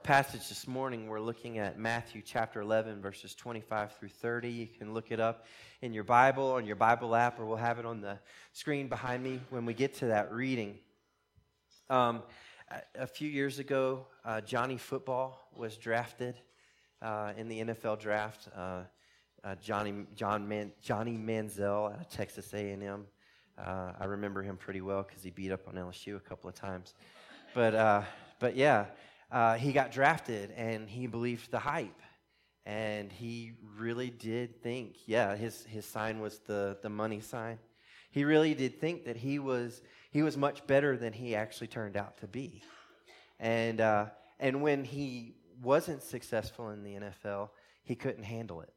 Passage this morning, we're looking at Matthew chapter 11, verses 25 through 30. You can look it up in your Bible, on your Bible app, or we'll have it on the screen behind me when we get to that reading. A few years ago, Johnny Football was drafted in the NFL draft. Johnny Manziel out of Texas A&M. I remember him pretty well because he beat up on LSU a couple of times. But yeah. He got drafted, and he believed the hype, and he really did think, his sign was the money sign. He really did think that he was much better than he actually turned out to be, and when he wasn't successful in the NFL, he couldn't handle it.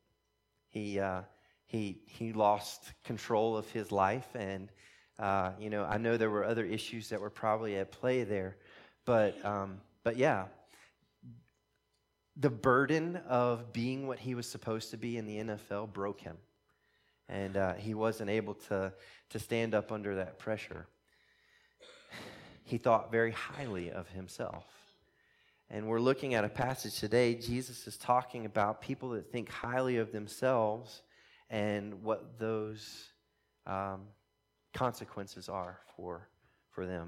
He lost control of his life, and I know there were other issues that were probably at play there, But yeah, the burden of being what he was supposed to be in the NFL broke him. And he wasn't able to stand up under that pressure. He thought very highly of himself. And we're looking at a passage today. Jesus is talking about people that think highly of themselves and what those consequences are for them.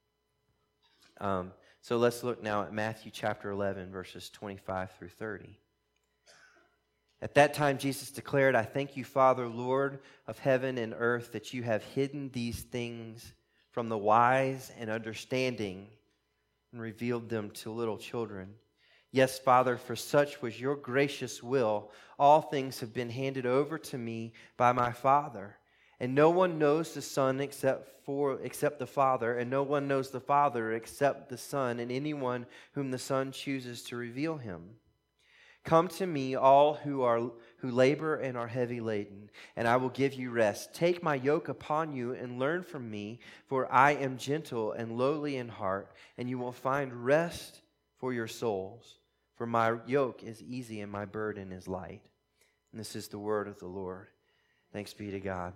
So let's look now at Matthew chapter 11, verses 25 through 30. At that time, Jesus declared, "I thank you, Father, Lord of heaven and earth, that you have hidden these things from the wise and understanding and revealed them to little children. Yes, Father, for such was your gracious will. All things have been handed over to me by my Father. And no one knows the Son except the Father, and no one knows the Father except the Son, and anyone whom the Son chooses to reveal him. Come to me, all who labor and are heavy laden, and I will give you rest. Take my yoke upon you and learn from me, for I am gentle and lowly in heart, and you will find rest for your souls. For my yoke is easy and my burden is light." And this is the word of the Lord. Thanks be to God.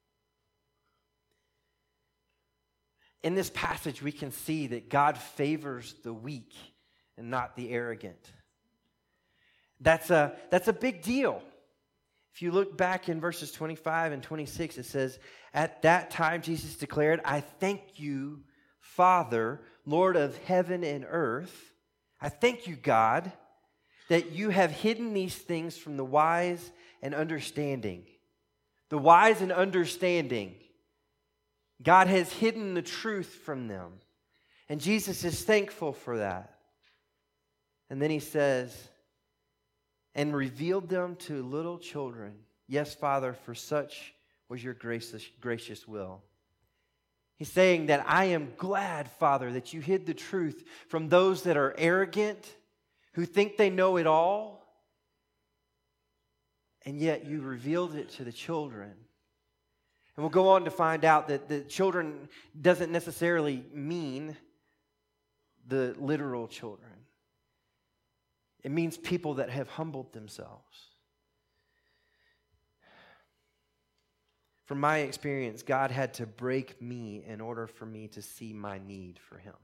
In this passage, we can see that God favors the weak and not the arrogant. That's a big deal. If you look back in verses 25 and 26, it says, "At that time Jesus declared, 'I thank you, Father, Lord of heaven and earth. I thank you, God, that you have hidden these things from the wise and understanding.'" The wise and understanding. God has hidden the truth from them. And Jesus is thankful for that. And then he says, "And revealed them to little children. Yes, Father, for such was your gracious will." He's saying that I am glad, Father, that you hid the truth from those that are arrogant, who think they know it all, and yet you revealed it to the children. And we'll go on to find out that the children doesn't necessarily mean the literal children. It means people that have humbled themselves. From my experience, God had to break me in order for me to see my need for Him.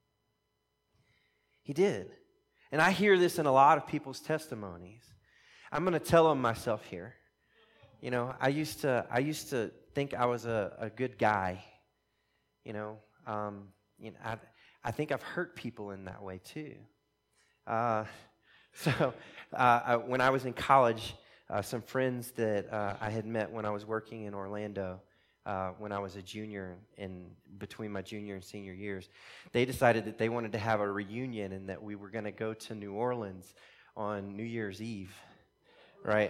He did. And I hear this in a lot of people's testimonies. I'm going to tell them myself here. I used to think I was a good guy. I think I've hurt people in that way too. So when I was in college, some friends that I had met when I was working in Orlando, when I was a junior, in between my junior and senior years, they decided that they wanted to have a reunion and that we were going to go to New Orleans on New Year's Eve, right?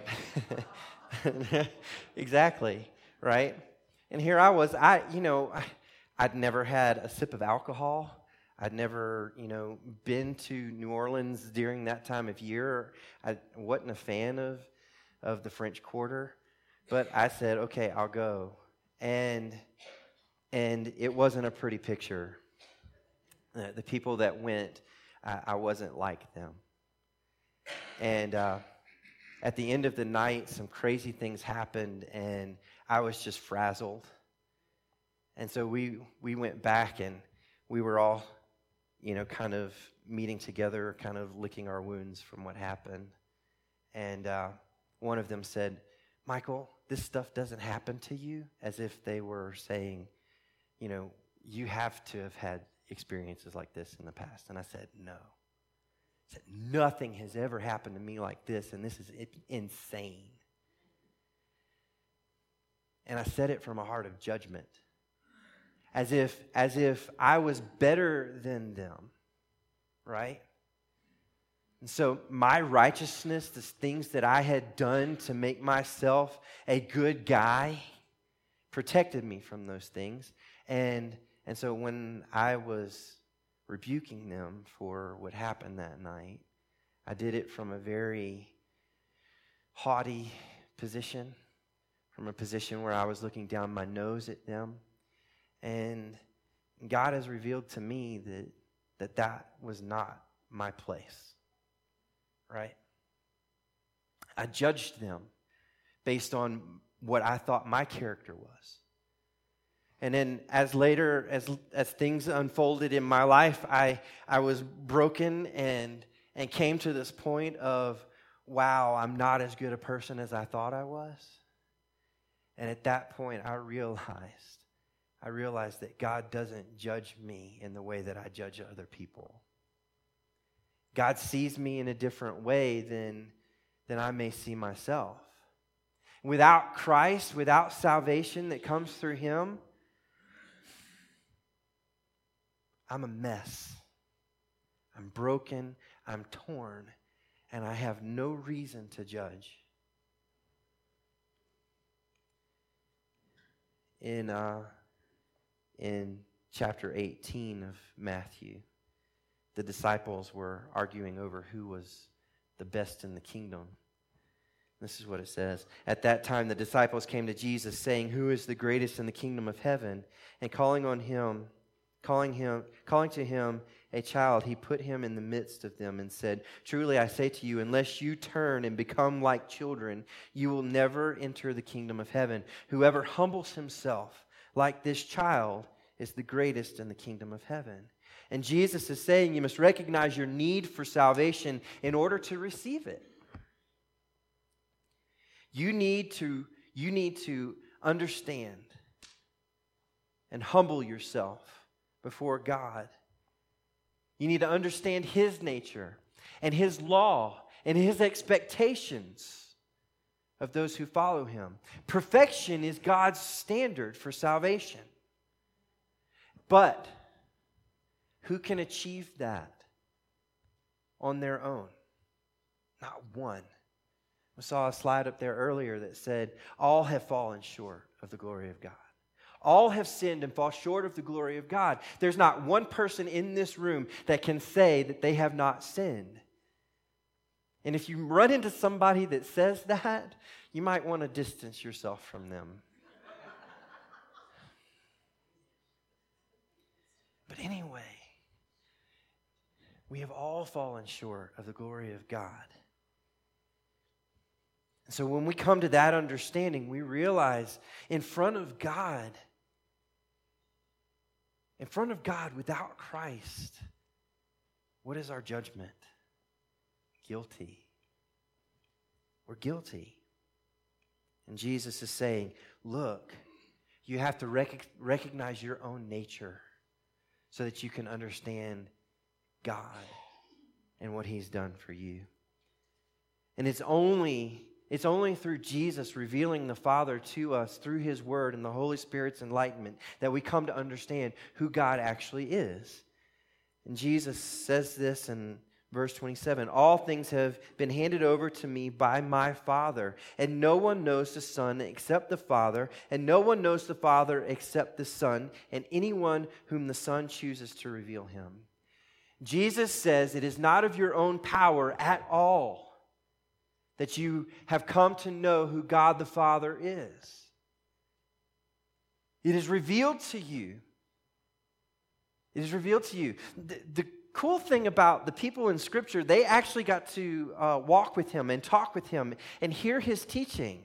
Exactly, right? And here I was, I'd never had a sip of alcohol. I'd never, been to New Orleans during that time of year. I wasn't a fan of the French Quarter, but I said, okay, I'll go. And it wasn't a pretty picture. The people that went, I wasn't like them. And at the end of the night, some crazy things happened, and I was just frazzled. And so we went back, and we were all, kind of meeting together, kind of licking our wounds from what happened. And one of them said, Michael, this stuff doesn't happen to you, as if they were saying, you know, you have to have had experiences like this in the past. And I said, no. I said, nothing has ever happened to me like this, and this is insane. And I said it from a heart of judgment, as if I was better than them, right? And so my righteousness, the things that I had done to make myself a good guy, protected me from those things. And so when I was rebuking them for what happened that night, I did it from a very haughty position, from a position where I was looking down my nose at them. And God has revealed to me that was not my place, right? I judged them based on what I thought my character was. And then as things unfolded in my life, I was broken and came to this point of, wow, I'm not as good a person as I thought I was. And at that point, I realized that God doesn't judge me in the way that I judge other people. God sees me in a different way than I may see myself. Without Christ, without salvation that comes through Him, I'm a mess. I'm broken, I'm torn, and I have no reason to judge. In chapter 18 of Matthew, the disciples were arguing over who was the best in the kingdom. This is what it says. At that time, the disciples came to Jesus, saying, "Who is the greatest in the kingdom of heaven?" And calling to him a child, he put him in the midst of them and said, "Truly I say to you, unless you turn and become like children, you will never enter the kingdom of heaven. Whoever humbles himself like this child is the greatest in the kingdom of heaven." And Jesus is saying you must recognize your need for salvation in order to receive it. You need to understand and humble yourself before God. You need to understand His nature and His law and His expectations of those who follow Him. Perfection is God's standard for salvation. But who can achieve that on their own? Not one. We saw a slide up there earlier that said, all have fallen short of the glory of God. All have sinned and fall short of the glory of God. There's not one person in this room that can say that they have not sinned. And if you run into somebody that says that, you might want to distance yourself from them. But anyway, we have all fallen short of the glory of God. And so when we come to that understanding, we realize in front of God without Christ, what is our judgment? Guilty. We're guilty. And Jesus is saying, look, you have to recognize your own nature so that you can understand God and what He's done for you. And it's only through Jesus revealing the Father to us through His Word and the Holy Spirit's enlightenment that we come to understand who God actually is. And Jesus says this in verse 27, "All things have been handed over to me by my Father, and no one knows the Son except the Father, and no one knows the Father except the Son, and anyone whom the Son chooses to reveal Him." Jesus says it is not of your own power at all that you have come to know who God the Father is. It is revealed to you. It is revealed to you. The cool thing about the people in Scripture, they actually got to walk with Him and talk with Him and hear His teaching.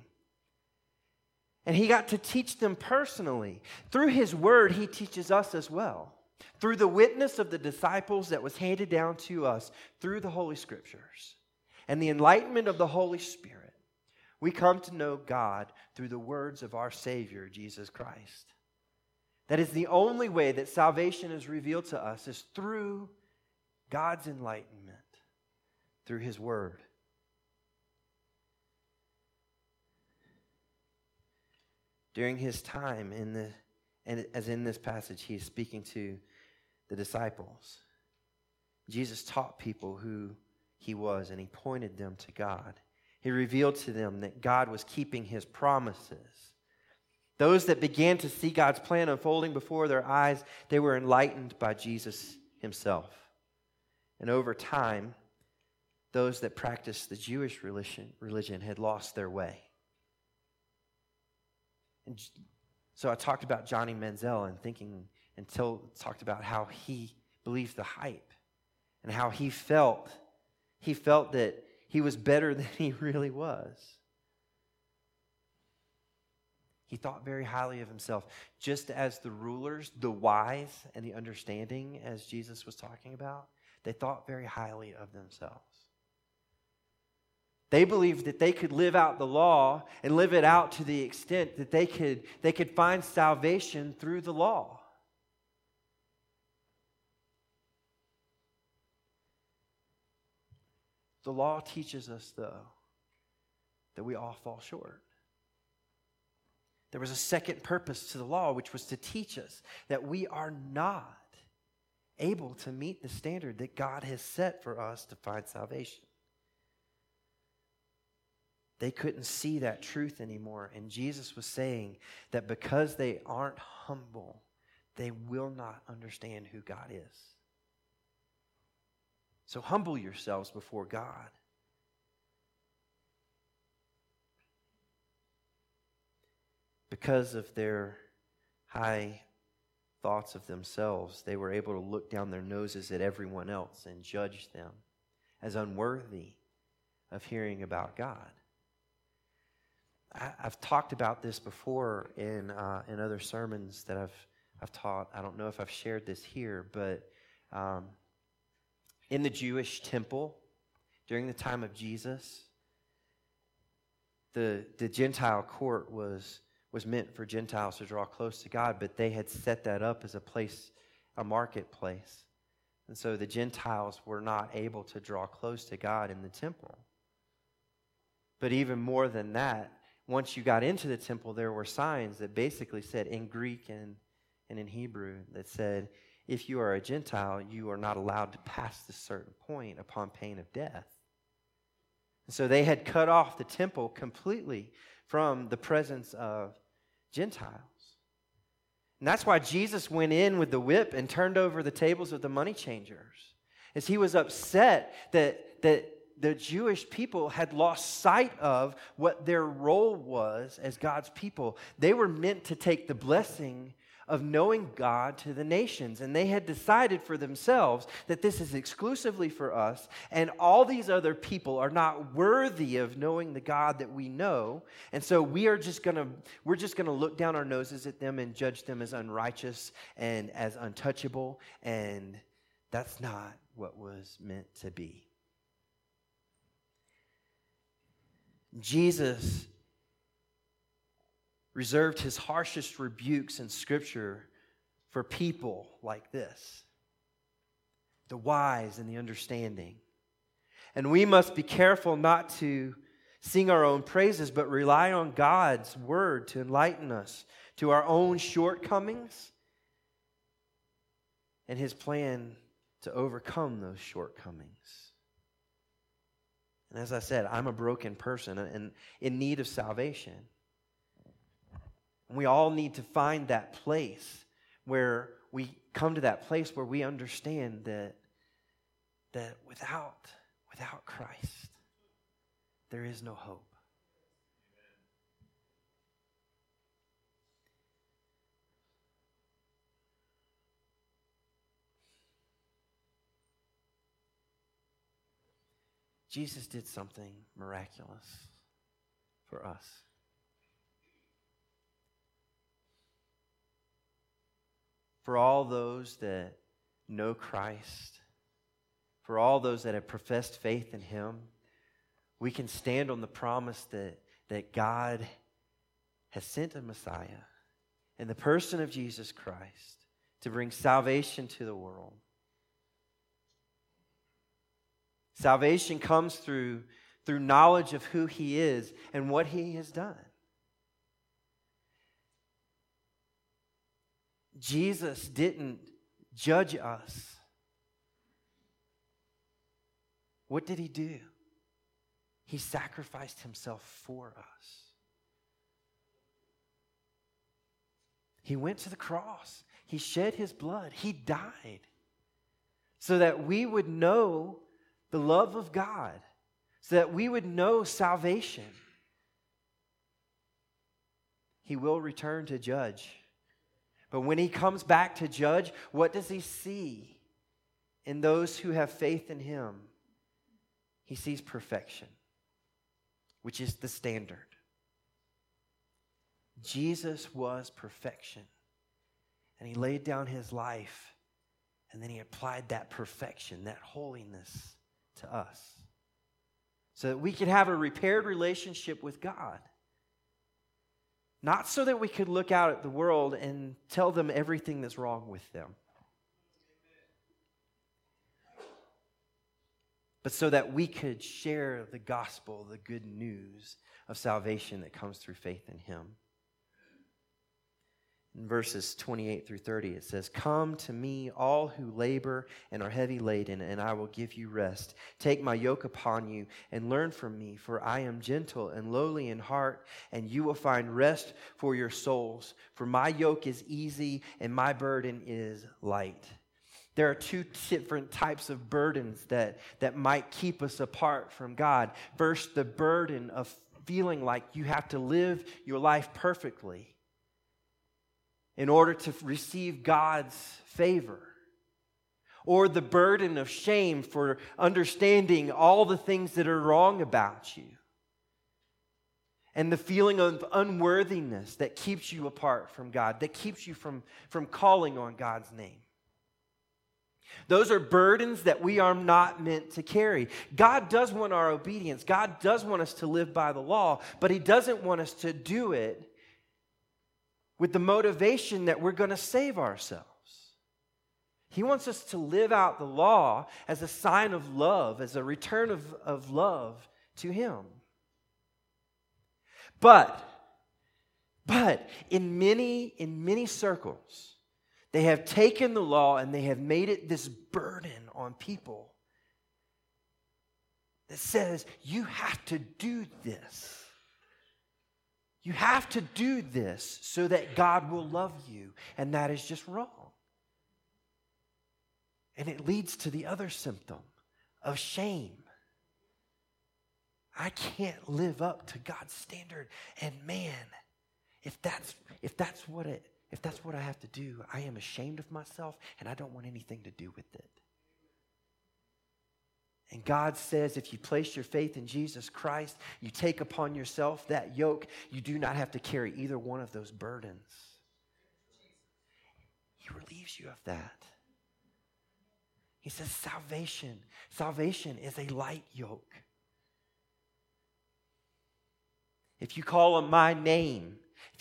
And He got to teach them personally. Through His Word, He teaches us as well. through the witness of the disciples that was handed down to us through the Holy Scriptures and the enlightenment of the Holy Spirit, we come to know God through the words of our Savior, Jesus Christ. That is the only way that salvation is revealed to us, is through God's enlightenment, through His Word. During His time, as in this passage, He is speaking to the disciples. Jesus taught people who He was, and He pointed them to God. He revealed to them that God was keeping His promises. Those that began to see God's plan unfolding before their eyes, they were enlightened by Jesus Himself. And over time, those that practiced the Jewish religion had lost their way. And so I talked about Johnny Manziel and talked about how he believed the hype and how he felt that he was better than he really was. He thought very highly of himself, just as the rulers, the wise and the understanding, as Jesus was talking about, they thought very highly of themselves. They believed that they could live out the law and live it out to the extent that they could find salvation through the law. The law teaches us, though, that we all fall short. There was a second purpose to the law, which was to teach us that we are not able to meet the standard that God has set for us to find salvation. They couldn't see that truth anymore. And Jesus was saying that because they aren't humble, they will not understand who God is. So humble yourselves before God. Because of their high thoughts of themselves, they were able to look down their noses at everyone else and judge them as unworthy of hearing about God. I've talked about this before in other sermons that I've taught. I don't know if I've shared this here, but in the Jewish temple during the time of Jesus, the Gentile court was meant for Gentiles to draw close to God, but they had set that up as a marketplace. And so the Gentiles were not able to draw close to God in the temple. But even more than that, once you got into the temple, there were signs that basically said in Greek and in Hebrew that said, if you are a Gentile, you are not allowed to pass this certain point upon pain of death. And so they had cut off the temple completely from the presence of Gentiles. And that's why Jesus went in with the whip and turned over the tables of the money changers, as he was upset that the Jewish people had lost sight of what their role was as God's people. They were meant to take the blessing of knowing God to the nations, and they had decided for themselves that this is exclusively for us, and all these other people are not worthy of knowing the God that we know, and so we're just gonna look down our noses at them and judge them as unrighteous and as untouchable, and that's not what was meant to be. Jesus reserved his harshest rebukes in Scripture for people like this, the wise and the understanding. And we must be careful not to sing our own praises, but rely on God's word to enlighten us to our own shortcomings and his plan to overcome those shortcomings. And as I said, I'm a broken person and in need of salvation. And we all need to find that place where we come to that place where we understand that without Christ, there is no hope. Jesus did something miraculous for us. for all those that know Christ, for all those that have professed faith in Him, we can stand on the promise that God has sent a Messiah in the person of Jesus Christ to bring salvation to the world. Salvation comes through knowledge of who He is and what He has done. Jesus didn't judge us. What did He do? He sacrificed Himself for us. He went to the cross. He shed His blood. He died so that we would know the love of God, so that we would know salvation. He will return to judge. But when He comes back to judge, what does He see in those who have faith in Him? He sees perfection, which is the standard. Jesus was perfection. And He laid down His life, and then He applied that perfection, that holiness to us, so that we could have a repaired relationship with God. Not so that we could look out at the world and tell them everything that's wrong with them, but so that we could share the gospel, the good news of salvation that comes through faith in Him. In verses 28 through 30, it says, "Come to me, all who labor and are heavy laden, and I will give you rest. Take my yoke upon you and learn from me, for I am gentle and lowly in heart, and you will find rest for your souls. For my yoke is easy and my burden is light." There are two different types of burdens that might keep us apart from God. First, the burden of feeling like you have to live your life perfectly in order to receive God's favor. Or the burden of shame for understanding all the things that are wrong about you. And the feeling of unworthiness that keeps you apart from God, that keeps you from calling on God's name. Those are burdens that we are not meant to carry. God does want our obedience. God does want us to live by the law, but He doesn't want us to do it with the motivation that we're going to save ourselves. He wants us to live out the law as a sign of love, as a return of love to Him. But in many circles, they have taken the law and they have made it this burden on people that says, you have to do this. You have to do this so that God will love you. And that is just wrong. And it leads to the other symptom of shame. I can't live up to God's standard. And man, if that's what I have to do, I am ashamed of myself and I don't want anything to do with it. And God says, if you place your faith in Jesus Christ, you take upon yourself that yoke, you do not have to carry either one of those burdens. He relieves you of that. He says salvation is a light yoke. If you call on my name,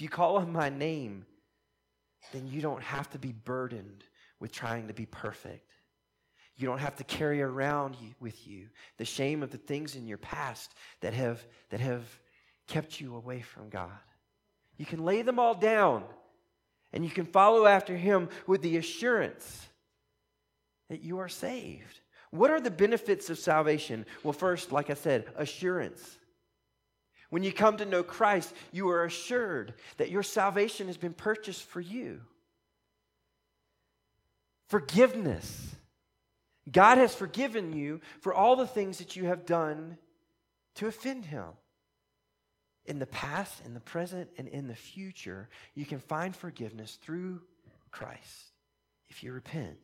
then you don't have to be burdened with trying to be perfect. You don't have to carry around with you the shame of the things in your past that have kept you away from God. You can lay them all down and you can follow after Him with the assurance that you are saved. What are the benefits of salvation? Well, first, like I said, assurance. When you come to know Christ, you are assured that your salvation has been purchased for you. Forgiveness. God has forgiven you for all the things that you have done to offend Him. In the past, in the present, and in the future, you can find forgiveness through Christ if you repent.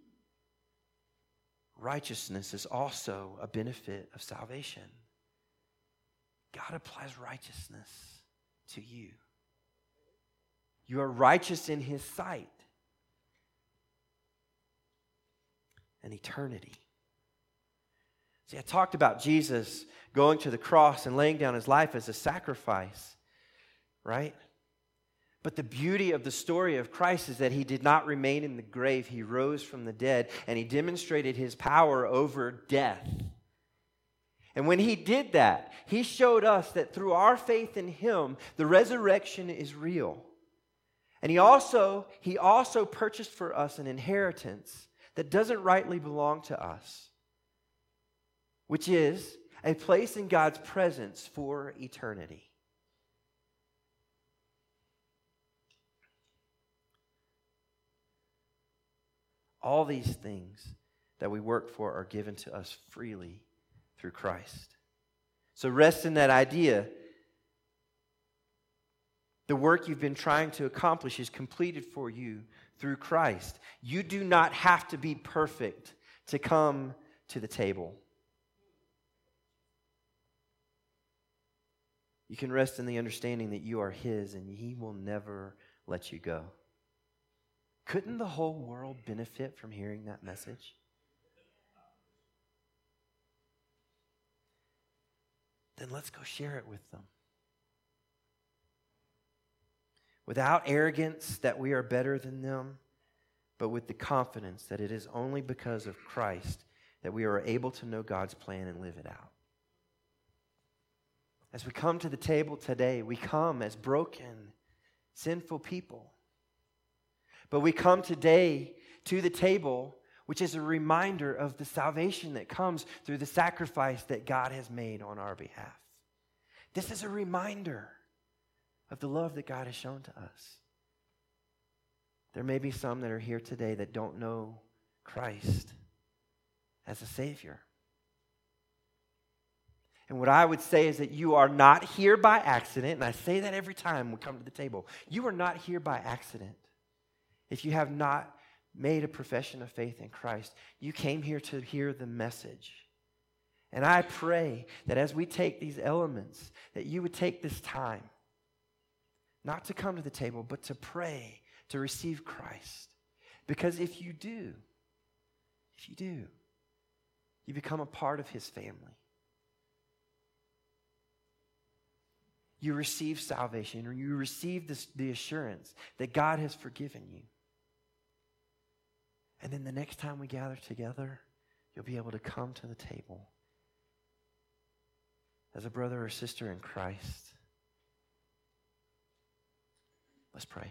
Righteousness is also a benefit of salvation. God applies righteousness to you. You are righteous in His sight. an eternity. See, I talked about Jesus going to the cross and laying down his life as a sacrifice, right? But the beauty of the story of Christ is that he did not remain in the grave. He rose from the dead, and he demonstrated his power over death. And when he did that, he showed us that through our faith in him, the resurrection is real. And he also purchased for us an inheritance that doesn't rightly belong to us, which is a place in God's presence for eternity. All these things that we work for are given to us freely through Christ. So rest in that idea. The work you've been trying to accomplish is completed for you through Christ. You do not have to be perfect to come to the table. You can rest in the understanding that you are his and he will never let you go. Couldn't the whole world benefit from hearing that message? Then let's go share it with them. Without arrogance that we are better than them, but with the confidence that it is only because of Christ that we are able to know God's plan and live it out. As we come to the table today, we come as broken, sinful people. But we come today to the table, which is a reminder of the salvation that comes through the sacrifice that God has made on our behalf. This is a reminder of the love that God has shown to us. There may be some that are here today that don't know Christ as a Savior. And what I would say is that you are not here by accident, and I say that every time we come to the table. You are not here by accident. If you have not made a profession of faith in Christ, you came here to hear the message. And I pray that as we take these elements, that you would take this time, not to come to the table, but to pray, to receive Christ. Because if you do, you become a part of his family. You receive salvation, or you receive the assurance that God has forgiven you. And then the next time we gather together, you'll be able to come to the table as a brother or sister in Christ. Let's pray.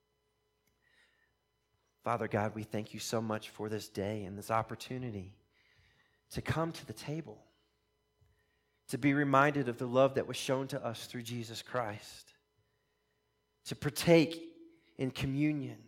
Father God, we thank you so much for this day and this opportunity to come to the table, to be reminded of the love that was shown to us through Jesus Christ, to partake in communion